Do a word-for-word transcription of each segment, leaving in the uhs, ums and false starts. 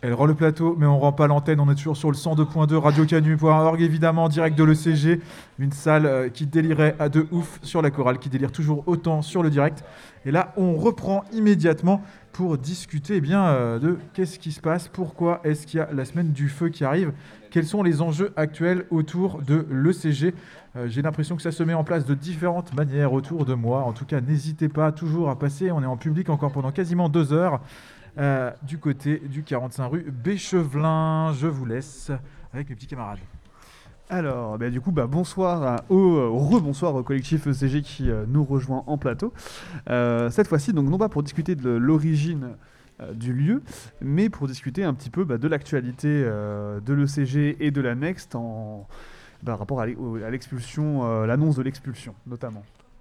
Elle rend le plateau, mais on rend pas l'antenne. On est toujours sur le cent deux point deux, radio canu point org, évidemment, en direct de l'E C G. Une salle euh, qui délirait à de ouf sur la chorale, qui délire toujours autant sur le direct. Et là, on reprend immédiatement pour discuter eh bien, euh, de qu'est-ce qui se passe, pourquoi est-ce qu'il y a la semaine du feu qui arrive, quels sont les enjeux actuels autour de l'E C G. Euh, j'ai l'impression que ça se met en place de différentes manières autour de moi. En tout cas, n'hésitez pas toujours à passer. On est en public encore pendant quasiment deux heures. Euh, du côté du quarante-cinq rue Béchevelin. Je vous laisse avec mes petits camarades. Alors, bah, du coup, bah, bonsoir à, au, euh, rebonsoir au collectif E C G qui euh, nous rejoint en plateau. Euh, cette fois-ci, donc non pas pour discuter de l'origine euh, du lieu, mais pour discuter un petit peu bah, de l'actualité euh, de l'E C G et de la Next en bah, rapport à l'expulsion, euh, l'annonce de l'expulsion notamment.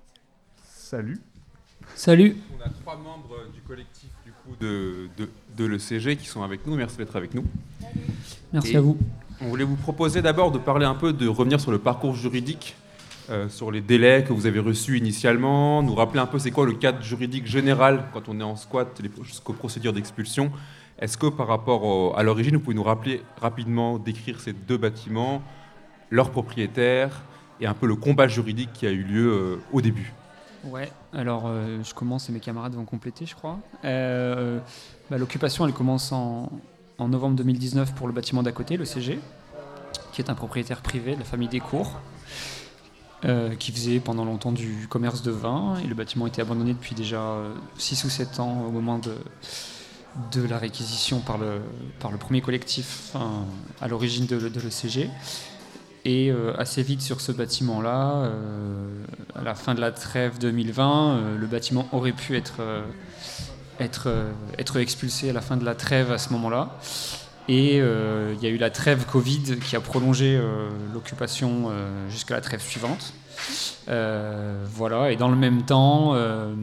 Salut. Salut. On a trois membres du collectif du coup de, de, de l'E C G qui sont avec nous. Merci d'être avec nous. Merci Et à vous. On voulait vous proposer d'abord de parler un peu, de revenir sur le parcours juridique, euh, sur les délais que vous avez reçus initialement, nous rappeler un peu c'est quoi le cadre juridique général quand on est en squat jusqu'aux procédures d'expulsion. Est-ce que par rapport au, à l'origine, vous pouvez nous rappeler rapidement, décrire ces deux bâtiments, leurs propriétaires et un peu le combat juridique qui a eu lieu euh, au début? Ouais, alors euh, je commence et mes camarades vont compléter, je crois. Euh, bah, l'occupation, elle commence en, en novembre deux mille dix-neuf pour le bâtiment d'à côté, le C G, qui est un propriétaire privé de la famille Descours, euh, qui faisait pendant longtemps du commerce de vin. Et le bâtiment était abandonné depuis déjà euh, six ou sept ans au moment de, de la réquisition par le, par le premier collectif enfin, à l'origine de, de l'E C G. Et euh, assez vite sur ce bâtiment-là, euh, à la fin de la trêve deux mille vingt, euh, le bâtiment aurait pu être, euh, être, euh, être expulsé à la fin de la trêve à ce moment-là. Et il euh, y a eu la trêve Covid qui a prolongé euh, l'occupation euh, jusqu'à la trêve suivante. Euh, voilà, et dans le même temps, euh,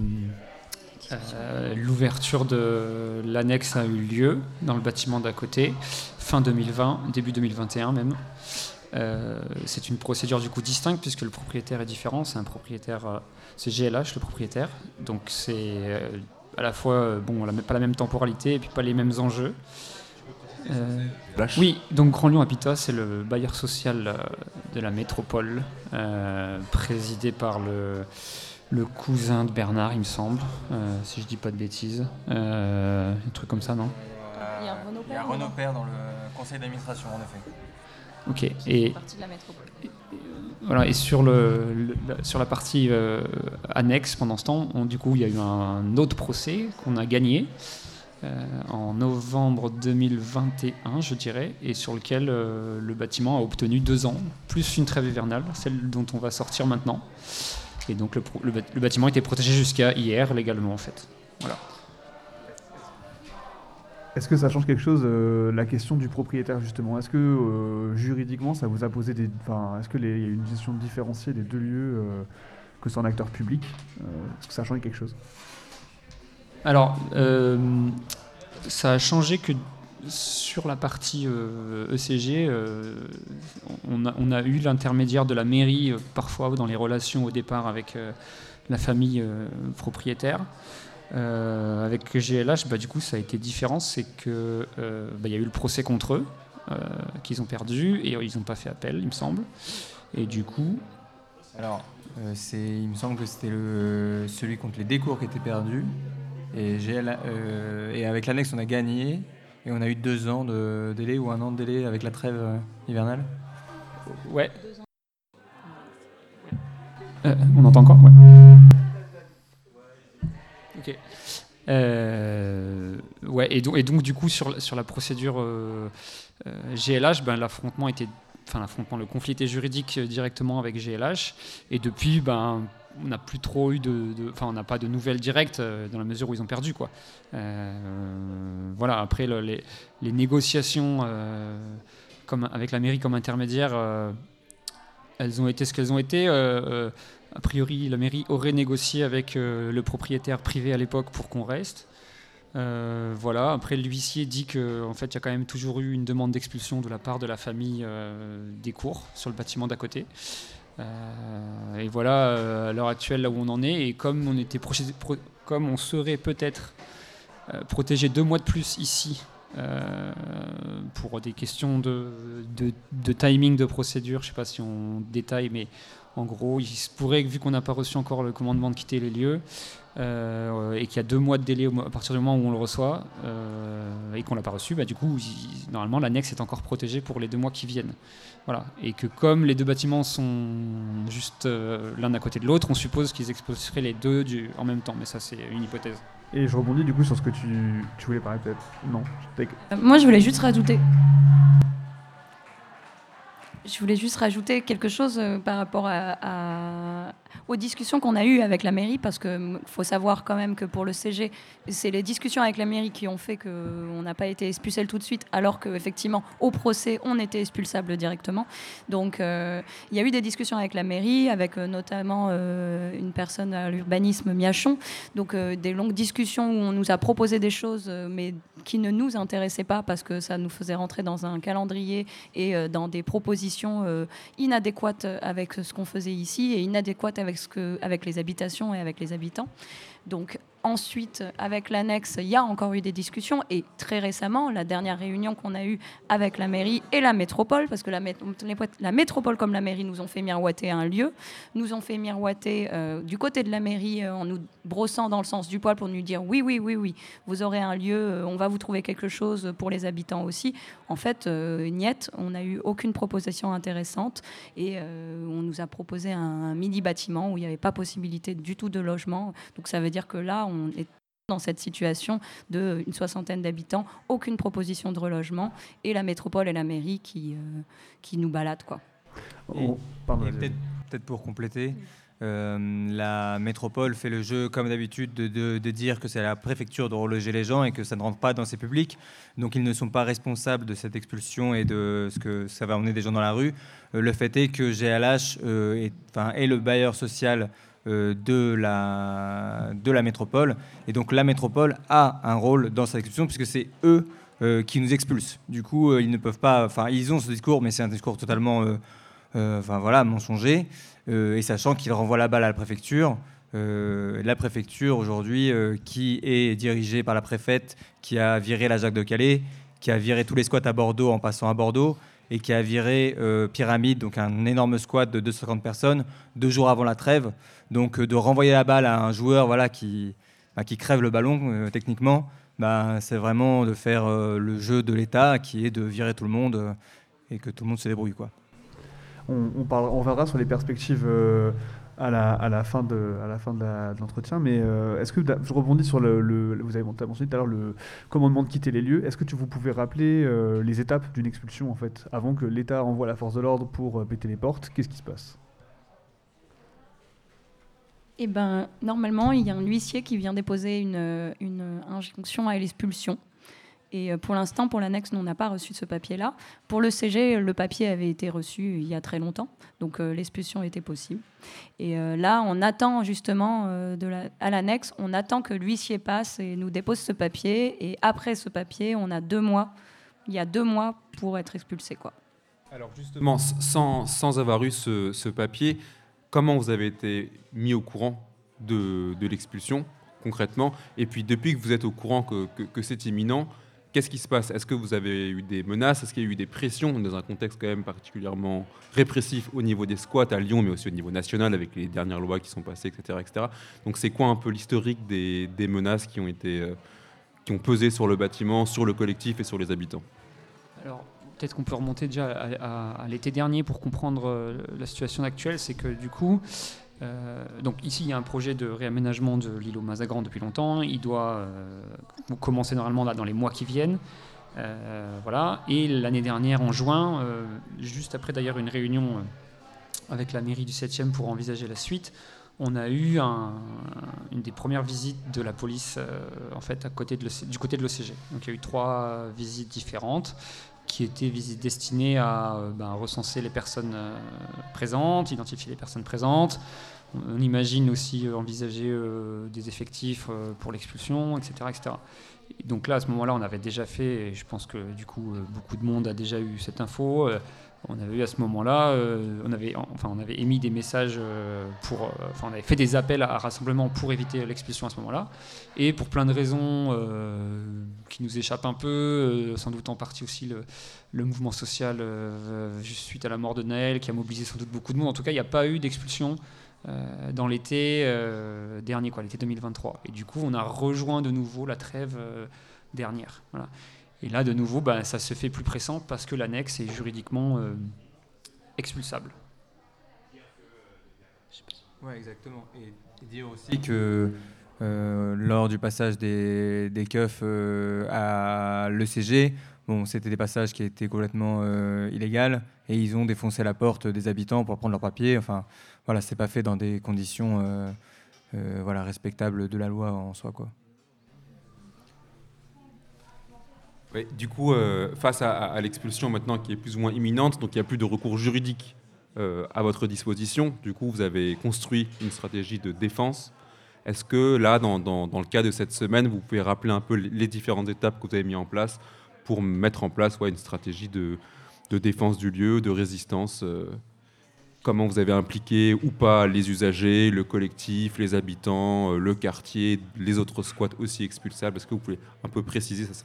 euh, l'ouverture de l'annexe a eu lieu dans le bâtiment d'à côté, fin deux mille vingt, début deux mille vingt et un même. Euh, c'est une procédure du coup distincte puisque le propriétaire est différent, c'est un propriétaire, euh, c'est G L H le propriétaire, donc c'est euh, à la fois euh, bon, la, pas la même temporalité et puis pas les mêmes enjeux. Euh, oui, donc Grand Lyon Habitat, c'est le bailleur social euh, de la métropole, euh, présidé par le, le cousin de Bernard, il me semble, euh, si je dis pas de bêtises, euh, un truc comme ça, non? Il y a Renaud Père, il y a Renaud Père dans le conseil d'administration, en effet. Ok, et, partie de la métropole. et, voilà, et sur, le, le, sur la partie euh, annexe, pendant ce temps, on, du coup, il y a eu un autre procès qu'on a gagné euh, en novembre deux mille vingt et un, je dirais, et sur lequel euh, le bâtiment a obtenu deux ans, plus une trêve hivernale, celle dont on va sortir maintenant. Et donc le, le, le bâtiment était protégé jusqu'à hier, légalement, en fait. Voilà. Est-ce que ça change quelque chose, euh, la question du propriétaire, justement? Est-ce que euh, juridiquement, ça vous a posé des... Enfin, est-ce qu'il y a une gestion différenciée des deux lieux, euh, que c'est un acteur public? euh, Est-ce que ça a changé quelque chose? Alors, euh, ça a changé que sur la partie euh, E C G, euh, on, a, on a eu l'intermédiaire de la mairie, euh, parfois dans les relations au départ avec euh, la famille euh, propriétaire. Euh, avec G L H, bah, du coup, ça a été différent. C'est qu'il euh, bah, y a eu le procès contre eux, euh, qu'ils ont perdu, et ils n'ont pas fait appel, il me semble. Et du coup... Alors, euh, c'est, il me semble que c'était le, celui contre les Descours qui était perdu. Et, G L, euh, et avec l'annexe, on a gagné. Et on a eu deux ans de délai ou un an de délai avec la trêve euh, hivernale. Ouais. Euh, on entend encore? Ouais. Ok. Euh, ouais, et donc, et donc du coup sur, sur la procédure euh, euh, G L H, ben, l'affrontement était, enfin l'affrontement, le conflit était juridique directement avec G L H, et depuis, ben, on n'a plus trop eu de, de, enfin on n'a pas de nouvelles directes euh, dans la mesure où ils ont perdu, quoi. Euh, voilà. Après le, les, les négociations euh, comme avec la mairie comme intermédiaire, euh, elles ont été ce qu'elles ont été. Euh, euh, A priori, la mairie aurait négocié avec euh, le propriétaire privé à l'époque pour qu'on reste. Euh, voilà. Après, l'huissier dit qu'en fait, il y a quand même toujours eu une demande d'expulsion de la part de la famille euh, Descours sur le bâtiment d'à côté. Euh, et voilà, euh, à l'heure actuelle, là où on en est. Et comme on, était pro- pro- comme on serait peut-être euh, protégé deux mois de plus ici Euh, pour des questions de, de, de timing de procédure, je ne sais pas si on détaille, mais en gros, il se pourrait, vu qu'on n'a pas reçu encore le commandement de quitter les lieux, euh, et qu'il y a deux mois de délai à partir du moment où on le reçoit, euh, et qu'on ne l'a pas reçu, bah, du coup, il, normalement, l'annexe est encore protégée pour les deux mois qui viennent. Voilà. Et que comme les deux bâtiments sont juste euh, l'un à côté de l'autre, on suppose qu'ils exposeraient les deux du, en même temps, mais ça, c'est une hypothèse. Et je rebondis du coup sur ce que tu, tu voulais parler peut-être. Non. Euh, moi, je voulais juste rajouter. Je voulais juste rajouter quelque chose euh, par rapport à, à, aux discussions qu'on a eues avec la mairie, parce qu'il faut savoir quand même que pour le C G, c'est les discussions avec la mairie qui ont fait qu'on n'a pas été expulsé tout de suite, alors qu'effectivement, au procès, on était expulsable directement. Donc, euh, il y a eu des discussions avec la mairie, avec euh, notamment euh, une personne à l'urbanisme, Miachon, donc euh, des longues discussions où on nous a proposé des choses, euh, mais qui ne nous intéressaient pas, parce que ça nous faisait rentrer dans un calendrier et euh, dans des propositions Euh, inadéquate avec ce qu'on faisait ici et inadéquate avec, ce que, avec les habitations et avec les habitants. Donc ensuite, avec l'annexe, il y a encore eu des discussions et très récemment, la dernière réunion qu'on a eue avec la mairie et la métropole, parce que la, mét- la métropole comme la mairie nous ont fait miroiter un lieu, nous ont fait miroiter euh, du côté de la mairie euh, en nous brossant dans le sens du poil pour nous dire oui, oui, oui, oui, vous aurez un lieu, euh, on va vous trouver quelque chose pour les habitants aussi. En fait, euh, niet, on n'a eu aucune proposition intéressante et euh, on nous a proposé un, un mini-bâtiment où il n'y avait pas possibilité du tout de logement. Donc ça veut dire que là, on est dans cette situation d'une soixantaine d'habitants, aucune proposition de relogement, et la métropole et la mairie qui, euh, qui nous baladent, quoi. Oh, pardon, Et peut-être, peut-être pour compléter, euh, la métropole fait le jeu, comme d'habitude, de, de, de dire que c'est à la préfecture de reloger les gens et que ça ne rentre pas dans ses publics. Donc ils ne sont pas responsables de cette expulsion et de ce que ça va emmener des gens dans la rue. Euh, le fait est que G L H euh, est, enfin, est le bailleur social Euh, de, la, de la métropole. Et donc la métropole a un rôle dans cette expulsion puisque c'est eux euh, qui nous expulsent. Du coup, euh, ils ne peuvent pas... Enfin, ils ont ce discours, mais c'est un discours totalement euh, euh, enfin, voilà, mensonger. Euh, et sachant qu'ils renvoient la balle à la préfecture. Euh, la préfecture, aujourd'hui, euh, qui est dirigée par la préfète, qui a viré la Jacques de Calais, qui a viré tous les squats à Bordeaux en passant à Bordeaux, et qui a viré euh, Pyramide, donc un énorme squat de deux cent cinquante personnes, deux jours avant la trêve. Donc euh, de renvoyer la balle à un joueur voilà, qui, bah, qui crève le ballon, euh, techniquement, bah, c'est vraiment de faire euh, le jeu de l'État, qui est de virer tout le monde euh, et que tout le monde se débrouille, quoi. On, on, parlera, on reviendra sur les perspectives euh, à, la, à la fin de, à la fin de, la, de l'entretien, mais euh, est-ce que je rebondis sur le, le vous avez mentionné tout à l'heure le commandement de quitter les lieux. Est-ce que tu, vous pouvez rappeler euh, les étapes d'une expulsion en fait, avant que l'État envoie la force de l'ordre pour euh, péter les portes? Qu'est-ce qui se passe? Eh ben, normalement, il y a un huissier qui vient déposer une, une injonction à l'expulsion. Et pour l'instant, pour l'annexe, nous, on n'a pas reçu ce papier-là. Pour le C G, le papier avait été reçu il y a très longtemps, donc euh, l'expulsion était possible. Et euh, là, on attend justement, euh, de la, à l'annexe, on attend que l'huissier passe et nous dépose ce papier. Et après ce papier, on a deux mois, il y a deux mois pour être expulsé, quoi. Alors justement, sans, sans avoir eu ce, ce papier, comment vous avez été mis au courant de, de l'expulsion, concrètement? Et puis, depuis que vous êtes au courant que, que, que c'est imminent, qu'est-ce qui se passe? Est-ce que vous avez eu des menaces? Est-ce qu'il y a eu des pressions dans un contexte quand même particulièrement répressif au niveau des squats à Lyon, mais aussi au niveau national avec les dernières lois qui sont passées, et cetera, et cetera. Donc, c'est quoi un peu l'historique des, des menaces qui ont été, euh, qui ont pesé sur le bâtiment, sur le collectif et sur les habitants? Alors, peut-être qu'on peut remonter déjà à, à, à l'été dernier pour comprendre euh, la situation actuelle. C'est que du coup, euh, donc ici il y a un projet de réaménagement de l'îlot Mazagran depuis longtemps. Il doit euh, commencer normalement là, dans les mois qui viennent. Euh, voilà. Et l'année dernière, en juin, euh, juste après d'ailleurs une réunion euh, avec la mairie du septième pour envisager la suite, on a eu un, une des premières visites de la police euh, en fait, à côté de l'E C, du côté de l'O C G. Donc il y a eu trois visites différentes, qui étaient visites destinées à euh, ben, recenser les personnes euh, présentes, identifier les personnes présentes. On, on imagine aussi euh, envisager euh, des effectifs euh, pour l'expulsion, et cetera, et cetera. Et donc là, à ce moment-là, on avait déjà fait, et je pense que du coup, euh, beaucoup de monde a déjà eu cette info. Euh, on avait eu à ce moment-là, euh, on avait, enfin, on avait émis des messages euh, pour, euh, enfin, on avait fait des appels à, à rassemblement pour éviter l'expulsion à ce moment-là. Et pour plein de raisons euh, qui nous échappent un peu, euh, sans doute en partie aussi le, le mouvement social euh, juste suite à la mort de Naël, qui a mobilisé sans doute beaucoup de monde. En tout cas, il n'y a pas eu d'expulsion Euh, dans l'été euh, dernier, quoi, l'été deux mille vingt-trois. Et du coup, on a rejoint de nouveau la trêve euh, dernière. Voilà. Et là, de nouveau, bah, ça se fait plus pressant parce que l'annexe est juridiquement euh, expulsable. Ouais, exactement. Et, et dire aussi que euh, lors du passage des, des keufs euh, à l'E C G, bon, c'était des passages qui étaient complètement euh, illégaux et ils ont défoncé la porte des habitants pour prendre leurs papiers. Enfin, voilà, c'est pas fait dans des conditions euh, euh, voilà, respectables de la loi en soi, quoi. Ouais, du coup, euh, face à, à l'expulsion maintenant qui est plus ou moins imminente, donc il n'y a plus de recours juridique euh, à votre disposition. Du coup, vous avez construit une stratégie de défense. Est-ce que là, dans, dans, dans le cas de cette semaine, vous pouvez rappeler un peu les différentes étapes que vous avez mises en place pour mettre en place ouais, une stratégie de, de défense du lieu, de résistance euh, comment vous avez impliqué ou pas les usagers, le collectif, les habitants, euh, le quartier, les autres squats aussi expulsables? Est-ce que vous pouvez un peu préciser ça?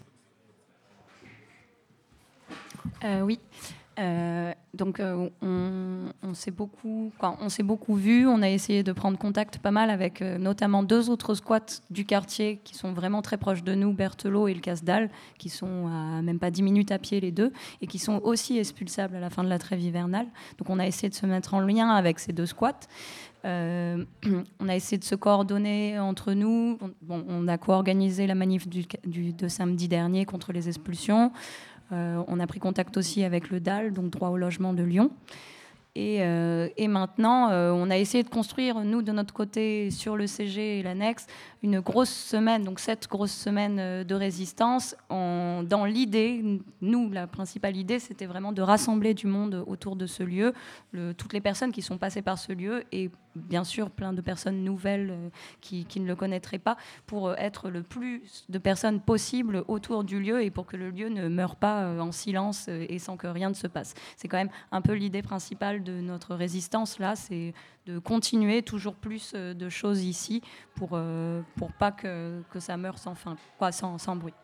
Euh, oui. Euh, donc euh, on, on s'est beaucoup, quoi, on s'est beaucoup vu. On a essayé de prendre contact pas mal avec euh, notamment deux autres squats du quartier qui sont vraiment très proches de nous, Berthelot et le Casdal, qui sont à même pas dix minutes à pied les deux et qui sont aussi expulsables à la fin de la trêve hivernale. Donc on a essayé de se mettre en lien avec ces deux squats. Euh, on a essayé de se coordonner entre nous. On, bon, on a co-organisé la manif du, du, de samedi dernier contre les expulsions. Euh, on a pris contact aussi avec le D A L, donc droit au logement de Lyon. Et, euh, et maintenant, euh, on a essayé de construire, nous, de notre côté, sur le C G et l'annexe, une grosse semaine, donc sept grosses semaines de résistance. En, dans l'idée, nous, la principale idée, c'était vraiment de rassembler du monde autour de ce lieu, le, toutes les personnes qui sont passées par ce lieu, et bien sûr, plein de personnes nouvelles euh, qui, qui ne le connaîtraient pas, pour être le plus de personnes possible autour du lieu et pour que le lieu ne meure pas euh, en silence euh, et sans que rien ne se passe. C'est quand même un peu l'idée principale de notre résistance, là, c'est de continuer toujours plus euh, de choses ici pour, euh, pour pas que, que ça meure sans fin, quoi, sans, sans bruit.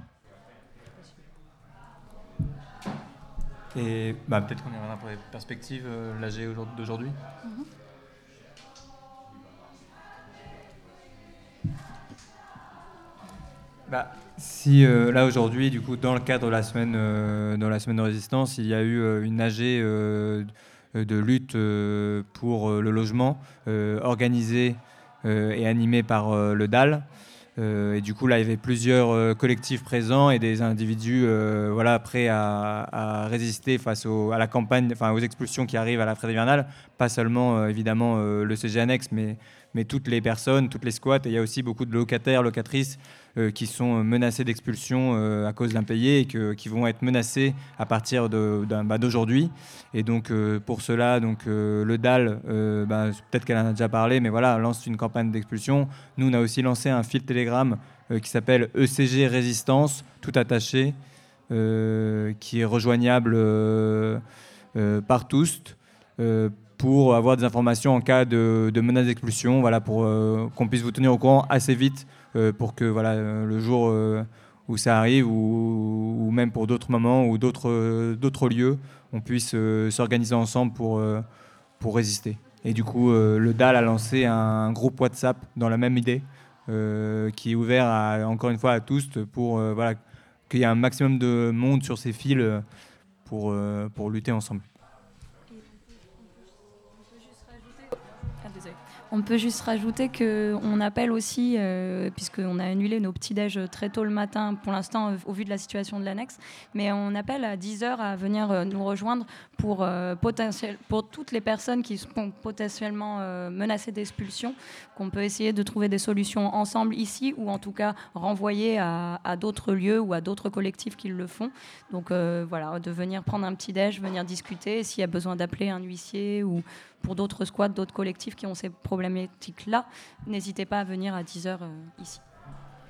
Et bah, peut-être qu'on y reviendra pour les perspectives euh, l'A G d'aujourd'hui. Mm-hmm. Bah, si euh, là aujourd'hui, du coup, dans le cadre de la semaine, euh, dans la semaine de résistance, il y a eu euh, une A G euh, de lutte euh, pour euh, le logement euh, organisée euh, et animée par euh, le D A L. Euh, et du coup, là, il y avait plusieurs euh, collectifs présents et des individus euh, voilà, prêts à, à résister face au, à la campagne, enfin, aux expulsions qui arrivent à la trêve hivernale. Pas seulement, euh, évidemment, euh, le C G annexe, mais, mais toutes les personnes, toutes les squats. Et il y a aussi beaucoup de locataires, locatrices euh, qui sont menacés d'expulsion euh, à cause d'impayés et que, qui vont être menacés à partir de, d'un, bah, d'aujourd'hui. Et donc, euh, pour cela, donc, euh, le D A L, euh, bah, peut-être qu'elle en a déjà parlé, mais voilà, lance une campagne d'expulsion. Nous, on a aussi lancé un fil Telegram euh, qui s'appelle E C G Résistance, tout attaché, euh, qui est rejoignable euh, euh, par tous euh, pour avoir des informations en cas de, de menace d'expulsion, voilà, pour euh, qu'on puisse vous tenir au courant assez vite euh, pour que voilà, euh, le jour euh, où ça arrive ou, ou même pour d'autres moments ou d'autres, euh, d'autres lieux, on puisse euh, s'organiser ensemble pour, euh, pour résister. Et du coup, euh, le D A L a lancé un groupe WhatsApp dans la même idée, euh, qui est ouvert à, encore une fois à tous pour euh, voilà, qu'il y ait un maximum de monde sur ces fils pour, euh, pour lutter ensemble. On peut juste rajouter qu'on appelle aussi, euh, puisqu'on a annulé nos petits-déj très tôt le matin, pour l'instant, au vu de la situation de l'annexe, mais on appelle à dix heures à venir euh, nous rejoindre pour, euh, potentiel, pour toutes les personnes qui sont potentiellement euh, menacées d'expulsion, qu'on peut essayer de trouver des solutions ensemble ici, ou en tout cas renvoyer à, à d'autres lieux ou à d'autres collectifs qui le font. Donc euh, voilà, de venir prendre un petit-déj, venir discuter, s'il y a besoin d'appeler un huissier ou pour d'autres squats, d'autres collectifs qui ont ces problématiques-là, n'hésitez pas à venir à dix heures euh, ici.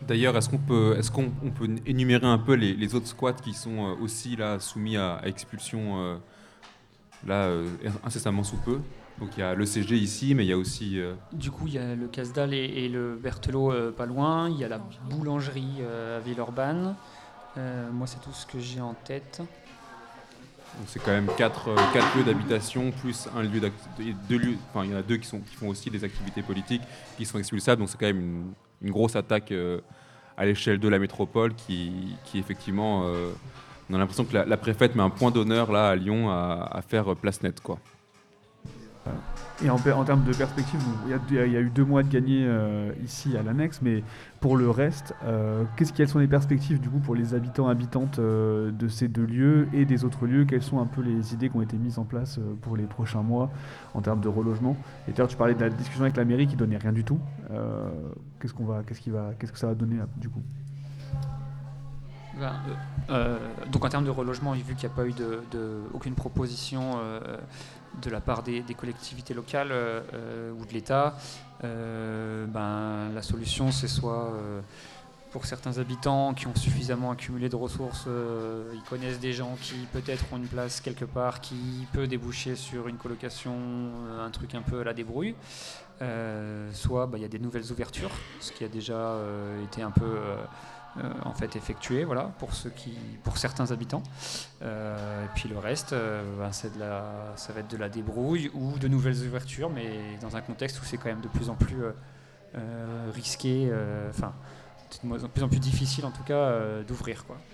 D'ailleurs, est-ce qu'on peut, est-ce qu'on on peut énumérer un peu les, les autres squats qui sont euh, aussi là, soumis à, à expulsion euh, là, euh, incessamment sous peu? Donc il y a le C G ici, mais il y a aussi... Euh... Du coup, il y a le Casdal et, et le Berthelot euh, pas loin. Il y a la boulangerie euh, à Villeurbanne. Euh, moi, c'est tout ce que j'ai en tête. Donc c'est quand même quatre, euh, quatre lieux d'habitation, plus un lieu d'activité, deux lieux, enfin il y en a deux qui, sont, qui font aussi des activités politiques, qui sont expulsables, donc c'est quand même une, une grosse attaque euh, à l'échelle de la métropole qui, qui effectivement, euh, on a l'impression que la, la préfète met un point d'honneur là à Lyon à, à faire place nette, quoi. Et en, en termes de perspective, il y, y a eu deux mois de gagné euh, ici à l'annexe, mais pour le reste, euh, qu'est-ce, quelles sont les perspectives du coup pour les habitants habitantes euh, de ces deux lieux et des autres lieux? Quelles sont un peu les idées qui ont été mises en place euh, pour les prochains mois en termes de relogement? Et d'ailleurs, tu parlais de la discussion avec la mairie qui donnait rien du tout. Euh, qu'est-ce qu'on va, qu'est-ce qui va, qu'est-ce que ça va donner du coup? Ben, euh, donc en termes de relogement, vu qu'il n'y a pas eu de, de, aucune proposition euh, de la part des, des collectivités locales euh, ou de l'État, euh, ben, la solution c'est soit euh, pour certains habitants qui ont suffisamment accumulé de ressources, euh, ils connaissent des gens qui peut-être ont une place quelque part qui peut déboucher sur une colocation, un truc un peu à la débrouille. Euh, soit ben, y a des nouvelles ouvertures, ce qui a déjà euh, été un peu... Euh, Euh, en fait effectué, voilà, pour ceux qui, pour certains habitants. Euh, et puis le reste, euh, ben c'est de la, ça va être de la débrouille ou de nouvelles ouvertures, mais dans un contexte où c'est quand même de plus en plus euh, euh, risqué, enfin euh, de plus en plus difficile en tout cas euh, d'ouvrir, quoi.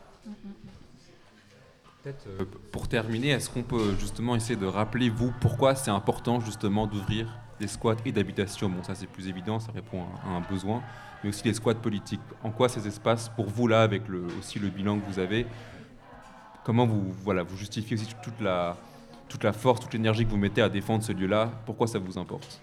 Peut-être euh, pour terminer, est-ce qu'on peut justement essayer de rappeler vous pourquoi c'est important justement d'ouvrir des squats et d'habitation? Bon, ça c'est plus évident, ça répond à, à un besoin. Mais aussi les squats politiques. En quoi ces espaces, pour vous là, avec le, aussi le bilan que vous avez, comment vous, voilà, vous justifiez aussi toute la, toute la force, toute l'énergie que vous mettez à défendre ce lieu-là? Pourquoi ça vous importe?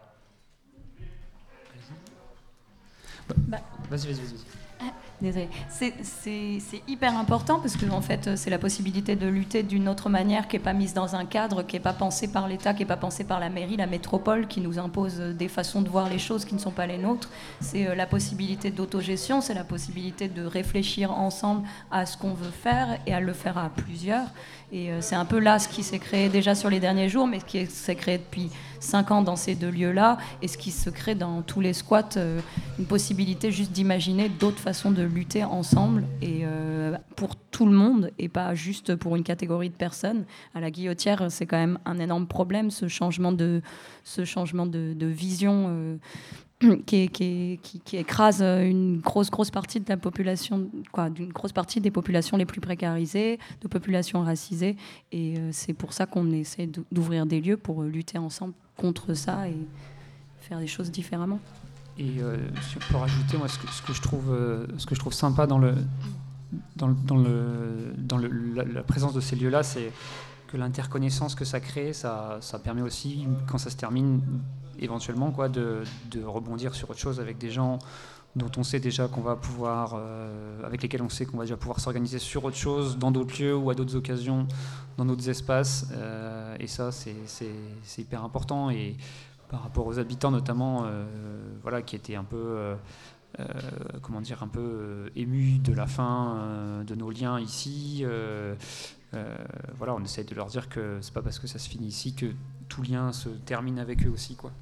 bah, Vas-y, vas-y, vas-y. Désolée. C'est, c'est, c'est hyper important parce que en fait, c'est la possibilité de lutter d'une autre manière qui n'est pas mise dans un cadre, qui n'est pas pensée par l'État, qui n'est pas pensée par la mairie, la métropole, qui nous impose des façons de voir les choses qui ne sont pas les nôtres. C'est la possibilité d'autogestion, c'est la possibilité de réfléchir ensemble à ce qu'on veut faire et à le faire à plusieurs. Et c'est un peu là ce qui s'est créé déjà sur les derniers jours, mais ce qui s'est créé depuis cinq ans dans ces deux lieux-là, et ce qui se crée dans tous les squats, euh, une possibilité juste d'imaginer d'autres façons de lutter ensemble, et euh, pour tout le monde, et pas juste pour une catégorie de personnes. À la Guillotière, c'est quand même un énorme problème, ce changement de, ce changement de, de vision euh, Qui, qui, qui, qui écrase une grosse, grosse partie de la population, quoi, d'une grosse partie des populations les plus précarisées, de populations racisées. Et euh, c'est pour ça qu'on essaie d'ouvrir des lieux pour lutter ensemble contre ça et faire des choses différemment. Et euh, si on peut rajouter, moi, ce que, ce que je trouve, euh, ce que je trouve sympa dans le, dans le, dans le, dans le, la, la présence de ces lieux-là, c'est que l'interconnaissance que ça crée, ça, ça permet aussi, quand ça se termine, éventuellement quoi, de, de rebondir sur autre chose avec des gens dont on sait déjà qu'on va pouvoir, euh, avec lesquels on sait qu'on va déjà pouvoir s'organiser sur autre chose, dans d'autres lieux ou à d'autres occasions, dans d'autres espaces. Euh, et ça, c'est, c'est, c'est hyper important. Et par rapport aux habitants notamment, euh, voilà, qui étaient un peu, euh, euh, comment dire, un peu euh, émus de la fin euh, de nos liens ici. Euh, euh, voilà, on essaie de leur dire que c'est pas parce que ça se finit ici que tout lien se termine avec eux aussi, quoi.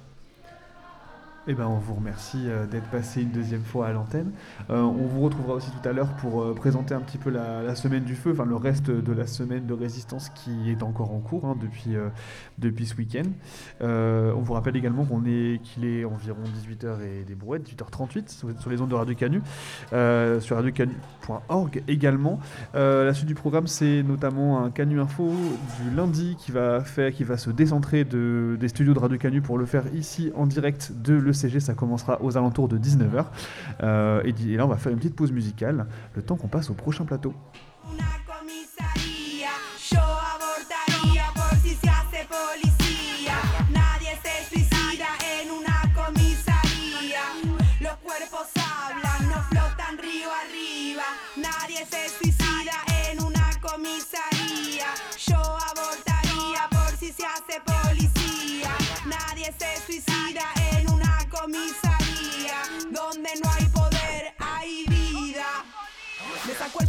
Eh ben, on vous remercie euh, d'être passé une deuxième fois à l'antenne. Euh, on vous retrouvera aussi tout à l'heure pour euh, présenter un petit peu la, la semaine du feu, enfin le reste de la semaine de résistance qui est encore en cours hein, depuis, euh, depuis ce week-end. Euh, on vous rappelle également qu'on est, qu'il est environ dix-huit heures et des brouettes, dix-huit heures trente-huit sur, sur les ondes de Radio Canu, euh, sur radio canu point org également. Euh, la suite du programme, c'est notamment un Canu Info du lundi qui va, faire, qui va se décentrer de, des studios de Radio Canu pour le faire ici en direct de l'E C G. Ça commencera aux alentours de dix-neuf heures. Euh, et, et là, on va faire une petite pause musicale, le temps qu'on passe au prochain plateau. Comisaría, donde no hay poder.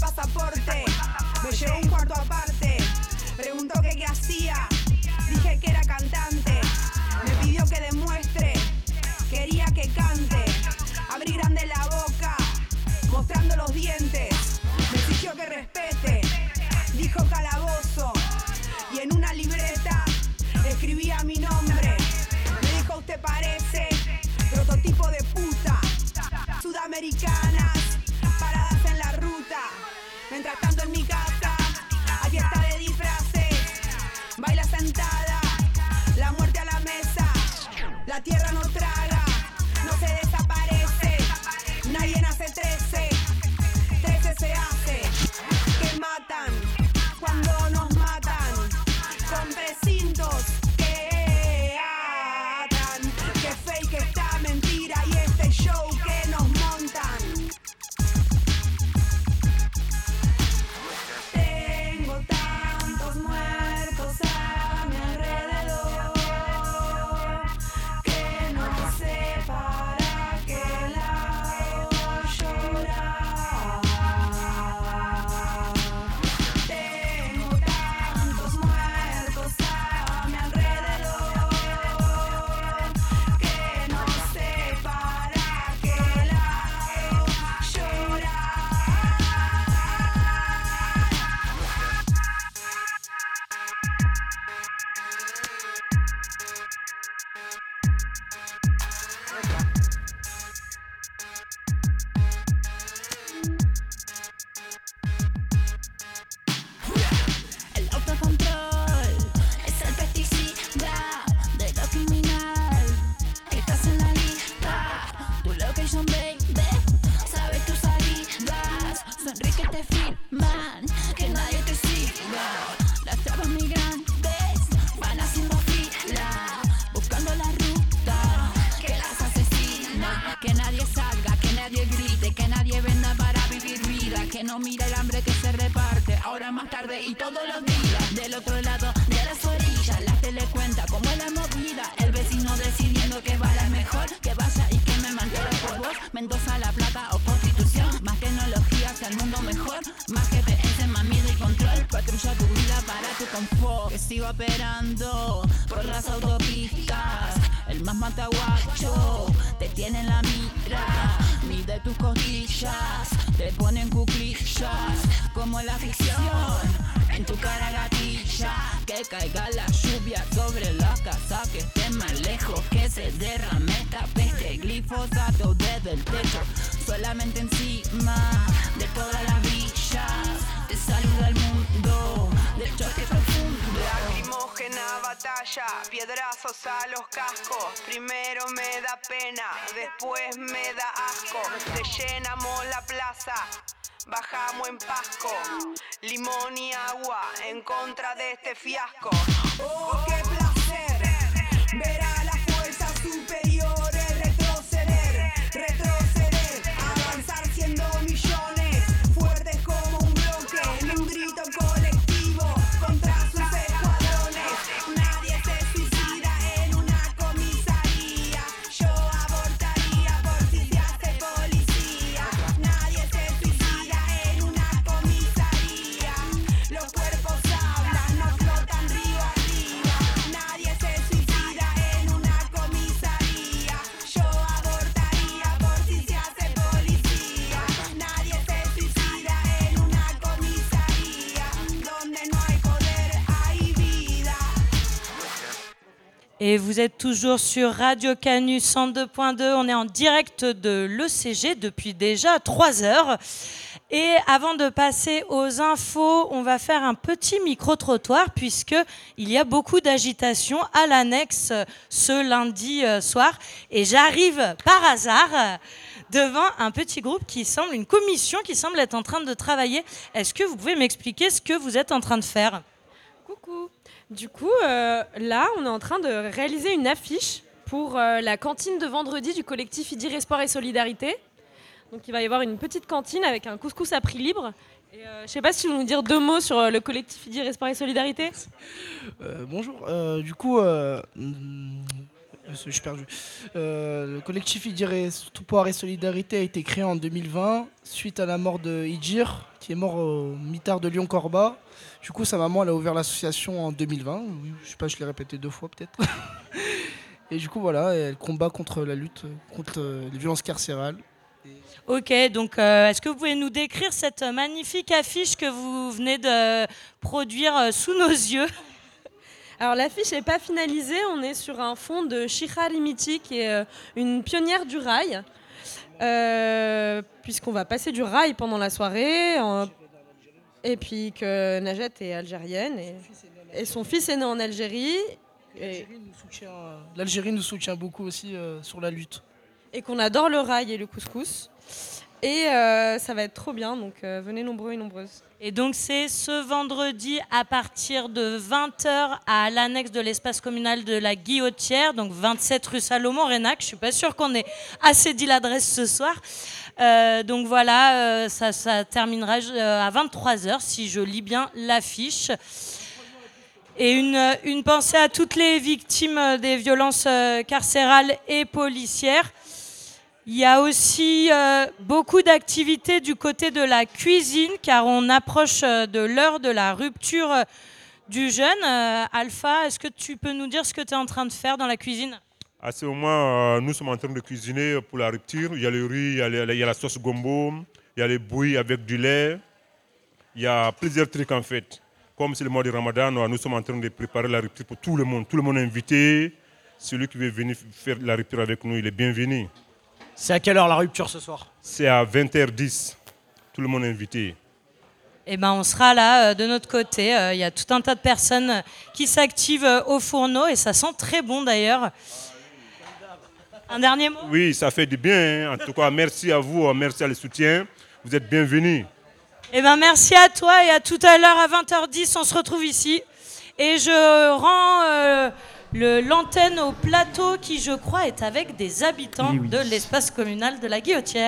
pasaporte. Me llevó un cuarto aparte. Preguntó que qué hacía. Dije que era cantante. Me pidió que demuestre. Quería que cante. Abrí grande la boca, mostrando los dientes. Me exigió que respete. Dijo calabozo. Y en una libreta escribía mi nombre. Me dijo usted parece prototipo de puta. Sudamericanas, paradas en la ruta. Mientras tanto en mi casa hay fiesta de disfraces. Baila sentada, la muerte a la mesa. La tierra no traga, no se desaparece. Nadie nace trece, trece se hace. Que matan cuando nos matan. Con precintos que atan. Que fake esta mentira y este show que nos montan. Tengo tantos muertos a mi alrededor que no sé para qué lado llorar. Tengo tantos muertos a mi alrededor que no sé para qué lado llorar. El autocontrol es el pesticida de lo criminal. Estás en la lista, tu location baby, sabes tus salidas. Sonríe que te filman, que nadie te siga. Las trabas migrantes van haciendo fila, buscando la ruta que las asesina. Que nadie salga, que nadie grite, que nadie venda para vivir vida. Que no mire el hambre que se reparte, ahora más tarde y todos los días. Del otro lado de las orillas, la tele cuenta como es la movida. El vecino decidiendo que va la mejor, que vaya y que me mantenga por vos. Mendoza, La Plata o Constitución, más tecnología hacia el mundo mejor. Más G P S, más miedo y control, patrulla tu vida para tu confort. Que sigo operando por las autopistas, el más mataguacho te tiene en la mira. Mide tus costillas, te ponen cuclillas, como en la ficción, en tu cara gatilla. Que caiga la lluvia sobre la casa, que esté más lejos, que se derrame esta peste. Glifosato desde el techo, solamente encima de todas las villas. Te saluda el mundo del choque profundo. Lacrimógena batalla, piedrazos a los cascos. Primero me da pena, después me da asco. Te llenamos la plaza, bajamos en Pasco. Limón y agua en contra de este fiasco. Oh, qué placer ver a las fuerzas superiores retroceder, retroceder, avanzar siendo millones, fuertes como un bloque, en un grito colectivo contra sus escuadrones. Nadie se suicida en una comisaría, yo abortaría por si se hace policía. Nadie se suicida en una comisaría, los cuerpos hablan, no flotan río arriba. Nadie se suicida en una comisaría, yo abortaría por si se hace policía. Nadie se suicida en una comisaría, donde no hay poder hay vida. Et vous êtes toujours sur Radio Canu cent deux point deux. On est en direct de l'E C G depuis déjà trois heures. Et avant de passer aux infos, on va faire un petit micro-trottoir puisqu'il y a beaucoup d'agitation à l'annexe ce lundi soir. Et j'arrive par hasard devant un petit groupe qui semble, une commission qui semble être en train de travailler. Est-ce que vous pouvez m'expliquer ce que vous êtes en train de faire ? Coucou. Du coup, euh, là, on est en train de réaliser une affiche pour euh, la cantine de vendredi du collectif Idir Espoir et Solidarité. Donc, il va y avoir une petite cantine avec un couscous à prix libre. Et, euh, je ne sais pas si vous nous dire deux mots sur euh, le collectif Idir Espoir et Solidarité. Euh, bonjour. Euh, du coup, euh, Je suis perdu. Euh, le collectif Idir Tout Poire et Solidarité a été créé en deux mille vingt suite à la mort de Idir, qui est mort au mitard de Lyon-Corba. Du coup, sa maman elle a ouvert l'association en deux mille vingt. Oui, je sais pas, je l'ai répété deux fois peut-être. Et du coup, voilà, elle combat contre la lutte contre les violences carcérales. Ok, donc euh, est-ce que vous pouvez nous décrire cette magnifique affiche que vous venez de produire euh, sous nos yeux? Alors l'affiche n'est pas finalisée, on est sur un fond de Shira Limiti, qui est euh, une pionnière du rail, euh, puisqu'on va passer du rail pendant la soirée, en- et puis que Najat est algérienne, et, et son fils est né en Algérie, et, L'Algérie nous soutient, euh, l'Algérie nous soutient beaucoup aussi euh, sur la lutte. et qu'on adore le rail et le couscous. Et euh, ça va être trop bien, donc euh, venez nombreux et nombreuses. Et donc c'est ce vendredi à partir de vingt heures à l'annexe de l'espace communal de la Guillotière, donc vingt-sept rue Salomon-Rénac. Je suis pas sûre qu'on ait assez dit l'adresse ce soir. Euh, donc voilà, euh, ça, ça terminera euh, à vingt-trois heures si je lis bien l'affiche. Et une, une pensée à toutes les victimes des violences euh, carcérales et policières. Il y a aussi euh, beaucoup d'activités du côté de la cuisine, car on approche euh, de l'heure de la rupture euh, du jeûne. Euh, Alpha, est-ce que tu peux nous dire ce que tu es en train de faire dans la cuisine? À ce moment, euh, nous sommes en train de cuisiner pour la rupture. Il y a le riz, il y a, le- il y a la sauce gombo, il y a les bouillies avec du lait. Il y a plusieurs trucs en fait. Comme c'est le mois de Ramadan, nous sommes en train de préparer la rupture pour tout le monde. Tout le monde est invité. Celui qui veut venir faire la rupture avec nous, il est bienvenu. C'est à quelle heure la rupture ce soir? C'est à vingt heures dix. Tout le monde est invité. Eh ben, on sera là euh, de notre côté. Euh, Il y a tout un tas de personnes euh, qui s'activent euh, au fourneau et ça sent très bon d'ailleurs. Un dernier mot? Oui, ça fait du bien. hein. En tout cas, merci à vous, merci à le soutien. Vous êtes bienvenus. Eh ben, merci à toi et à tout à l'heure à vingt heures dix, on se retrouve ici. Et je rends euh, le- l'antenne au plateau qui, je crois, est avec des habitants Eh oui. de l'espace communal de la Guillotière.